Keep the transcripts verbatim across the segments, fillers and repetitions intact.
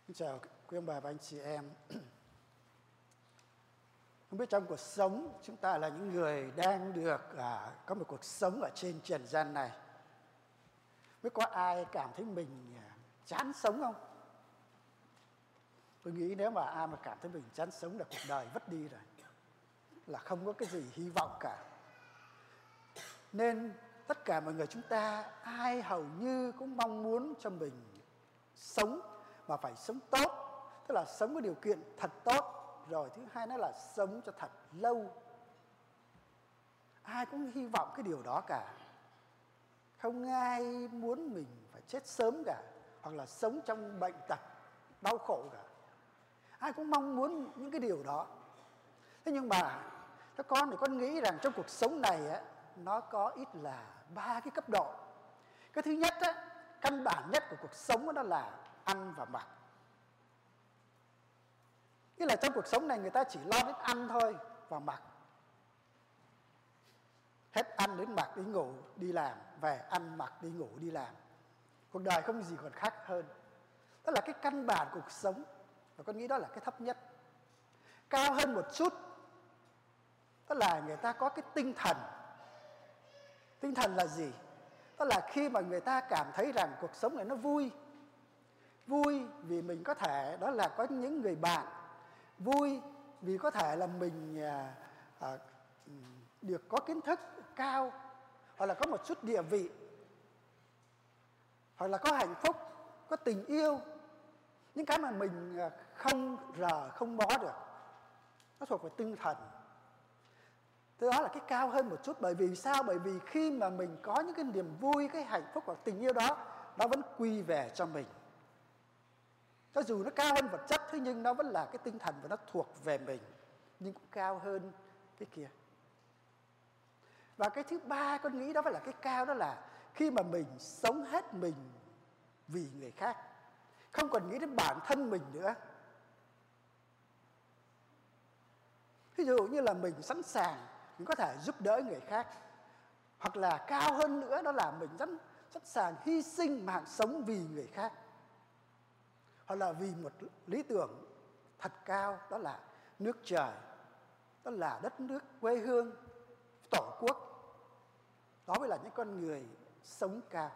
Xin chào quý ông bà và anh chị em. Không biết trong cuộc sống chúng ta là những người đang được à, có một cuộc sống ở trên trần gian này. Biết có ai cảm thấy mình à, chán sống không? Tôi nghĩ nếu mà ai mà cảm thấy mình chán sống là cuộc đời vất đi rồi, là không có cái gì hy vọng cả. Nên tất cả mọi người chúng ta ai hầu như cũng mong muốn cho mình sống mà phải sống tốt, tức là sống với điều kiện thật tốt. Rồi thứ hai nữa là sống cho thật lâu. Ai cũng hy vọng cái điều đó cả. Không ai muốn mình phải chết sớm cả, hoặc là sống trong bệnh tật, đau khổ cả. Ai cũng mong muốn những cái điều đó. Thế nhưng mà các con thì con nghĩ rằng trong cuộc sống này á, nó có ít là ba cái cấp độ. Cái thứ nhất á, căn bản nhất của cuộc sống đó là ăn và mặc. Nghĩa là trong cuộc sống này người ta chỉ lo đến ăn thôi và mặc. Hết ăn đến mặc, đi ngủ, đi làm, về ăn mặc, đi ngủ, đi làm. Cuộc đời không gì còn khác hơn. Đó là cái căn bản của cuộc sống. Và con nghĩ đó là cái thấp nhất. Cao hơn một chút, đó là người ta có cái tinh thần. Tinh thần là gì? Đó là khi mà người ta cảm thấy rằng cuộc sống này nó vui. Vui vì mình có thể đó là có những người bạn. Vui vì có thể là mình à, à, được có kiến thức cao, hoặc là có một chút địa vị, hoặc là có hạnh phúc, có tình yêu. Những cái mà mình không rờ, không bó được. Nó thuộc về tinh thần. Thế đó là cái cao hơn một chút. Bởi vì sao? Bởi vì khi mà mình có những cái niềm vui, cái hạnh phúc hoặc tình yêu đó, nó vẫn quy về cho mình. Cho dù nó cao hơn vật chất, thế nhưng nó vẫn là cái tinh thần và nó thuộc về mình. Nhưng cũng cao hơn cái kia. Và cái thứ ba con nghĩ đó phải là cái cao, đó là khi mà mình sống hết mình vì người khác. Không còn nghĩ đến bản thân mình nữa. Ví dụ như là mình sẵn sàng, mình có thể giúp đỡ người khác. Hoặc là cao hơn nữa đó là mình sẵn, sẵn sàng hy sinh mạng sống vì người khác. Hoặc là vì một lý tưởng thật cao, đó là nước trời, đó là đất nước, quê hương, tổ quốc. Đó mới là những con người sống cao.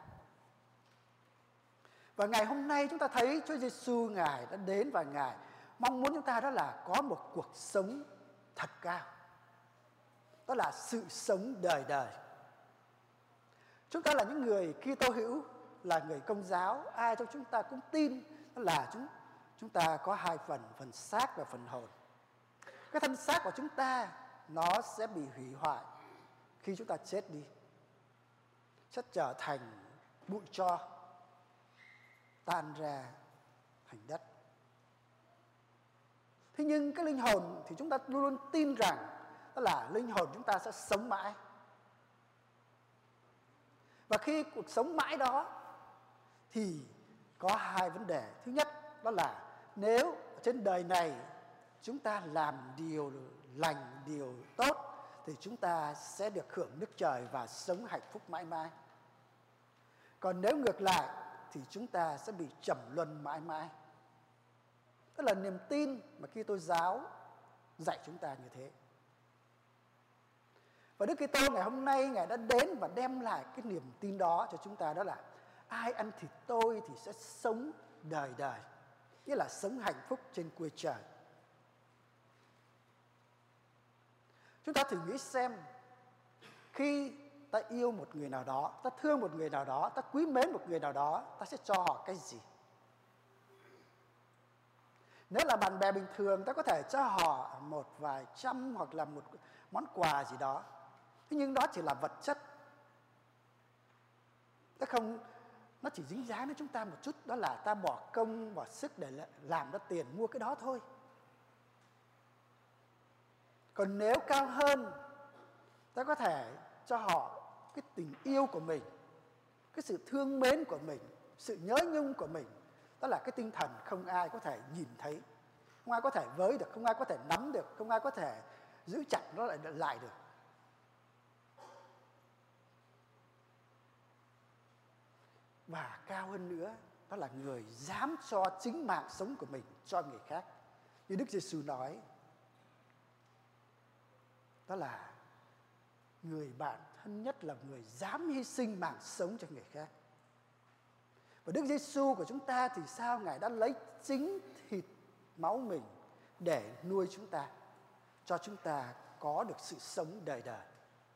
Và ngày hôm nay chúng ta thấy Chúa Giêsu Ngài đã đến và Ngài mong muốn chúng ta đó là có một cuộc sống thật cao. Đó là sự sống đời đời. Chúng ta là những người Kitô hữu, là người Công giáo, ai trong chúng ta cũng tin đó là chúng chúng ta có hai phần, phần xác và phần hồn. Cái thân xác của chúng ta nó sẽ bị hủy hoại khi chúng ta chết đi, sẽ trở thành bụi tro, tan ra thành đất. Thế nhưng cái linh hồn thì chúng ta luôn luôn tin rằng đó là linh hồn chúng ta sẽ sống mãi. Và khi cuộc sống mãi đó thì có hai vấn đề. Thứ nhất đó là nếu trên đời này chúng ta làm điều lành, điều tốt thì chúng ta sẽ được hưởng nước trời và sống hạnh phúc mãi mãi. Còn nếu ngược lại thì chúng ta sẽ bị trầm luân mãi mãi. Đó là niềm tin mà Kitô giáo dạy chúng ta như thế. Và Đức Kitô ngày hôm nay Ngài đã đến và đem lại cái niềm tin đó cho chúng ta, đó là ai ăn thịt tôi thì sẽ sống đời đời, nghĩa là sống hạnh phúc trên quê trời. Chúng ta thử nghĩ xem, khi ta yêu một người nào đó, ta thương một người nào đó, ta quý mến một người nào đó, ta sẽ cho họ cái gì? Nếu là bạn bè bình thường, ta có thể cho họ một vài trăm hoặc là một món quà gì đó. Thế nhưng đó chỉ là vật chất. Ta không, nó chỉ dính dáng đến chúng ta một chút, đó là ta bỏ công, bỏ sức để làm ra tiền mua cái đó thôi. Còn nếu cao hơn, ta có thể cho họ cái tình yêu của mình, cái sự thương mến của mình, sự nhớ nhung của mình. Đó là cái tinh thần không ai có thể nhìn thấy, không ai có thể với được, không ai có thể nắm được, không ai có thể giữ chặt nó lại, lại được. Và cao hơn nữa, đó là người dám cho chính mạng sống của mình cho người khác. Như Đức Giêsu nói, đó là người bạn thân nhất là người dám hy sinh mạng sống cho người khác. Và Đức Giêsu của chúng ta thì sao? Ngài đã lấy chính thịt máu mình để nuôi chúng ta, cho chúng ta có được sự sống đời đời.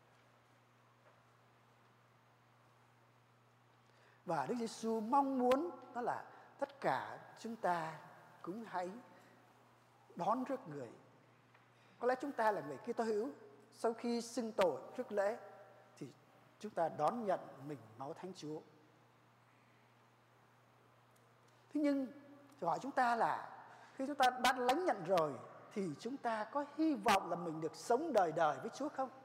Và Đức Giêsu mong muốn đó là tất cả chúng ta cũng hãy đón rước người. Có lẽ chúng ta là người Kitô hữu, sau khi xưng tội rước lễ thì chúng ta đón nhận mình máu Thánh Chúa. Thế nhưng hỏi chúng ta là khi chúng ta đã lãnh nhận rồi thì chúng ta có hy vọng là mình được sống đời đời với Chúa không?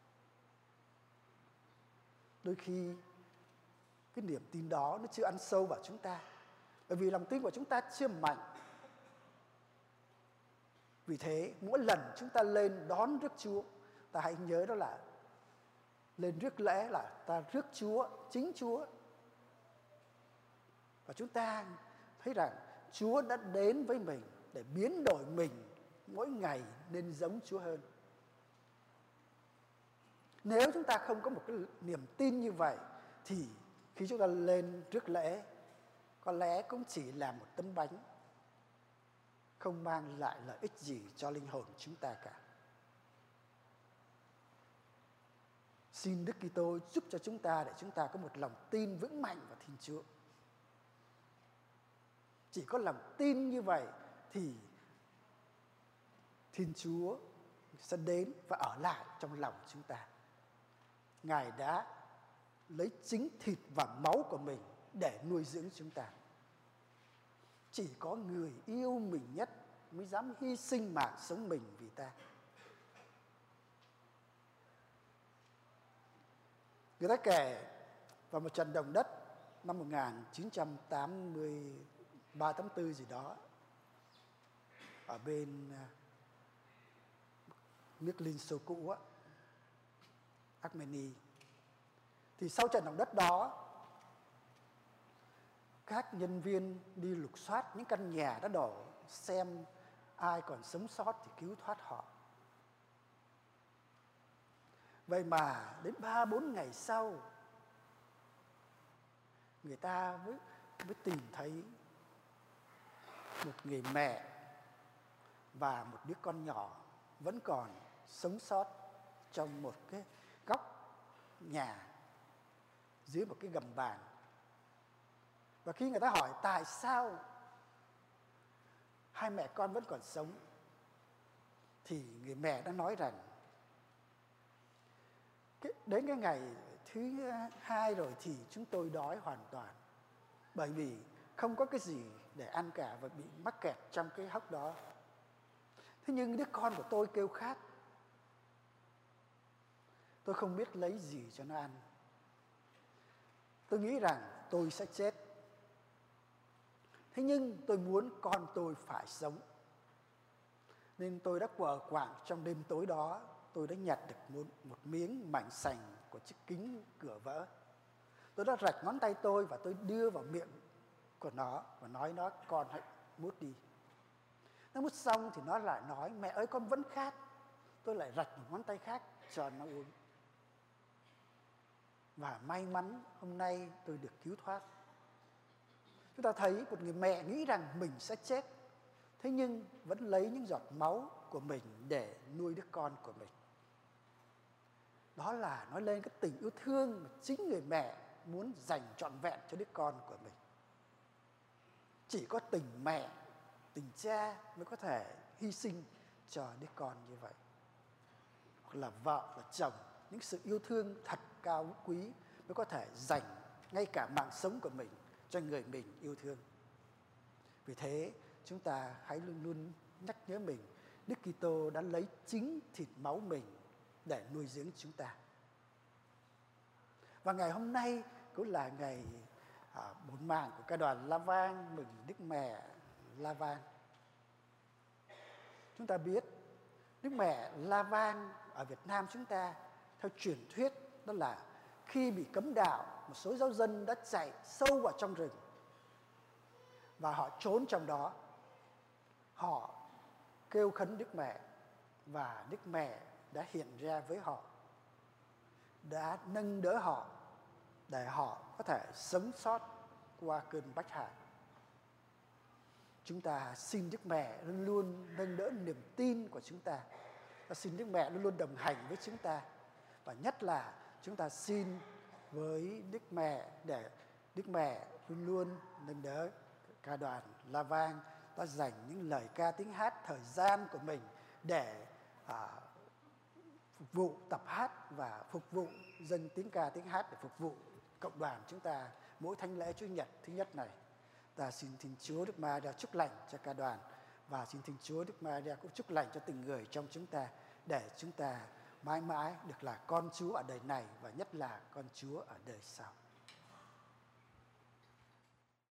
Đôi khi cái niềm tin đó nó chưa ăn sâu vào chúng ta, bởi vì lòng tin của chúng ta chưa mạnh. Vì thế mỗi lần chúng ta lên đón rước Chúa, ta hãy nhớ đó là lên rước lễ là ta rước Chúa, chính Chúa. Và chúng ta thấy rằng Chúa đã đến với mình để biến đổi mình mỗi ngày nên giống Chúa hơn. Nếu chúng ta không có một cái niềm tin như vậy thì khi chúng ta lên rước lễ có lẽ cũng chỉ là một tấm bánh, không mang lại lợi ích gì cho linh hồn chúng ta cả. Xin Đức Kitô giúp cho chúng ta để chúng ta có một lòng tin vững mạnh vào Thiên Chúa. Chỉ có lòng tin như vậy thì Thiên Chúa sẽ đến và ở lại trong lòng chúng ta. Ngài đã lấy chính thịt và máu của mình để nuôi dưỡng chúng ta. Chỉ có người yêu mình nhất mới dám hy sinh mạng sống mình vì ta. Người ta kể vào một trận động đất năm một nghìn chín trăm tám mươi ba tám tư gì đó ở bên nước Liên Xô cũ á, Armenia. Thì sau trận động đất đó, các nhân viên đi lục soát những căn nhà đã đổ xem ai còn sống sót thì cứu thoát họ. Vậy mà đến ba bốn ngày sau, người ta mới, mới tìm thấy một người mẹ và một đứa con nhỏ vẫn còn sống sót trong một cái góc nhà dưới một cái gầm bàn. Và khi người ta hỏi tại sao hai mẹ con vẫn còn sống, thì người mẹ đã nói rằng cái, đến cái ngày thứ hai rồi thì chúng tôi đói hoàn toàn, bởi vì không có cái gì để ăn cả và bị mắc kẹt trong cái hốc đó. Thế nhưng đứa con của tôi kêu khát, tôi không biết lấy gì cho nó ăn. Tôi nghĩ rằng tôi sẽ chết. Thế nhưng tôi muốn con tôi phải sống. Nên tôi đã quờ quạng trong đêm tối đó, tôi đã nhặt được một, một miếng mảnh sành của chiếc kính cửa vỡ. Tôi đã rạch ngón tay tôi và tôi đưa vào miệng của nó và nói nó, con hãy mút đi. Nó mút xong thì nó lại nói, mẹ ơi con vẫn khát. Tôi lại rạch một ngón tay khác cho nó uống. Và may mắn hôm nay tôi được cứu thoát. Chúng ta thấy một người mẹ nghĩ rằng mình sẽ chết, thế nhưng vẫn lấy những giọt máu của mình để nuôi đứa con của mình. Đó là nói lên cái tình yêu thương mà chính người mẹ muốn dành trọn vẹn cho đứa con của mình. Chỉ có tình mẹ, tình cha mới có thể hy sinh cho đứa con như vậy. Hoặc là vợ, là chồng, những sự yêu thương thật cao quý mới có thể dành ngay cả mạng sống của mình cho người mình yêu thương. Vì thế chúng ta hãy luôn luôn nhắc nhớ mình, Đức Kitô đã lấy chính thịt máu mình để nuôi dưỡng chúng ta. Và ngày hôm nay cũng là ngày à, bổn mạng của ca đoàn La Vang mừng Đức Mẹ La Vang. Chúng ta biết Đức Mẹ La Vang ở Việt Nam chúng ta theo truyền thuyết đó là khi bị cấm đạo, một số giáo dân đã chạy sâu vào trong rừng và họ trốn trong đó. Họ kêu khấn Đức Mẹ và Đức Mẹ đã hiện ra với họ, đã nâng đỡ họ để họ có thể sống sót qua cơn bách hại. Chúng ta xin Đức Mẹ luôn luôn nâng đỡ niềm tin của chúng ta. Và xin Đức Mẹ luôn luôn đồng hành với chúng ta. Và nhất là chúng ta xin với Đức Mẹ để Đức Mẹ luôn luôn nâng đỡ ca đoàn La Vang. Ta dành những lời ca tiếng hát, thời gian của mình để à, phục vụ tập hát và phục vụ dân tiếng ca tiếng hát, để phục vụ cộng đoàn chúng ta mỗi thánh lễ Chủ nhật thứ nhất này. Ta xin Thiên Chúa Đức Maria chúc lành cho ca đoàn, và xin Thiên Chúa Đức Maria cũng chúc lành cho từng người trong chúng ta, để chúng ta mãi mãi được là con Chúa ở đời này và nhất là con Chúa ở đời sau.